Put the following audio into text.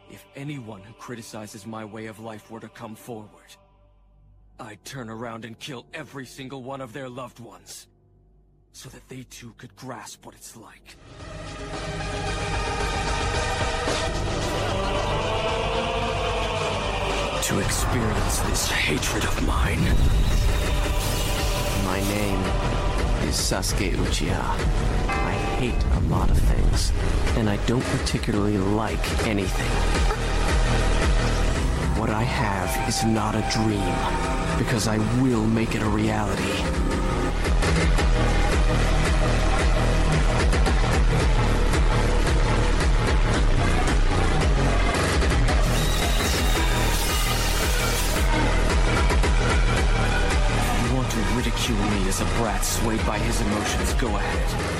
If anyone who criticizes my way of life were to come forward, I'd turn around and kill every single one of their loved ones, so that they too could grasp what it's like. To experience this hatred of mine. My name is Sasuke Uchiha. I hate a lot of things, and I don't particularly like anything. What I have is not a dream, because I will make it a reality. If you want to ridicule me as a brat swayed by his emotions, go ahead.